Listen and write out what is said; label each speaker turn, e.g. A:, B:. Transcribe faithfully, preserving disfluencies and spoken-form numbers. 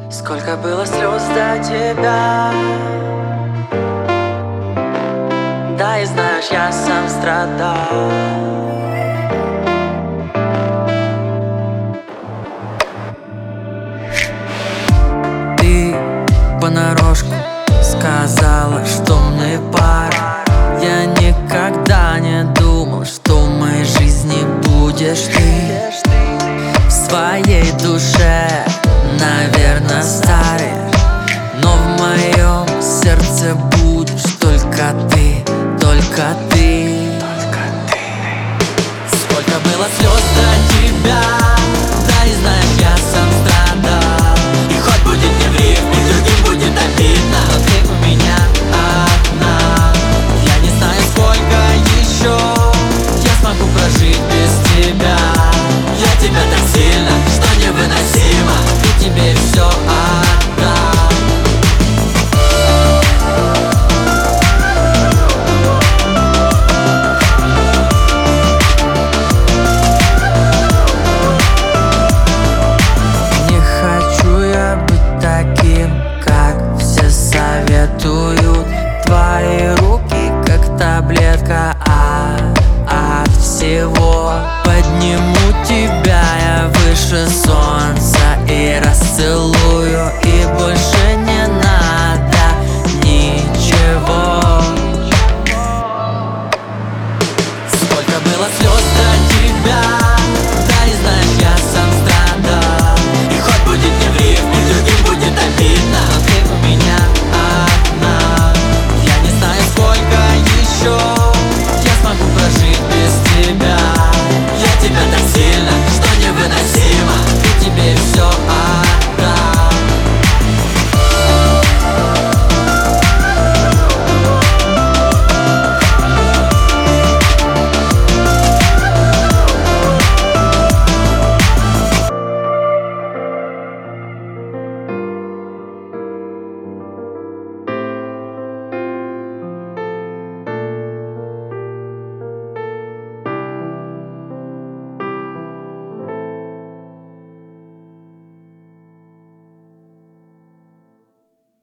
A: Сколько было слез до тебя. Да, и знаешь, я сам страдал. Ты понарошку сказала, что мне пора. Я никогда не думал, что в моей жизни будешь ты. В своей душе, наверное, старый, но в моем сердце будешь только ты, только ты. Сколько было слез до тебя. Да, и знаешь, я сам страдал. И хоть будет не в рифме, другим будет обидно, но ты у меня одна. Я не знаю, сколько еще я смогу прожить без тебя. Я тебя так сильно, что невыносимо, и тебе все отдам. Не хочу я быть таким, как все советуют. Твои руки, как таблетка от, от всего. Подниму тебя я выше солнца и расцелую.